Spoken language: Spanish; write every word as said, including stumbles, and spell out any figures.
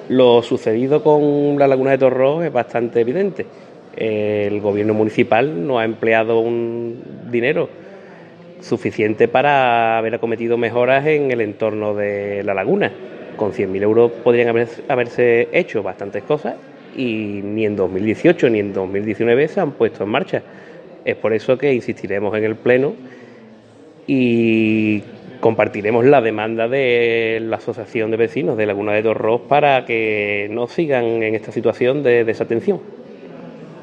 Lo sucedido con la laguna de Torrós es bastante evidente. El gobierno municipal no ha empleado un dinero suficiente para haber acometido mejoras en el entorno de la laguna. Con cien mil euros podrían haber, haberse hecho bastantes cosas y ni en dos mil dieciocho ni en dos mil diecinueve se han puesto en marcha. Es por eso que insistiremos en el Pleno y compartiremos la demanda de la Asociación de Vecinos de Laguna de Torrós para que no sigan en esta situación de desatención.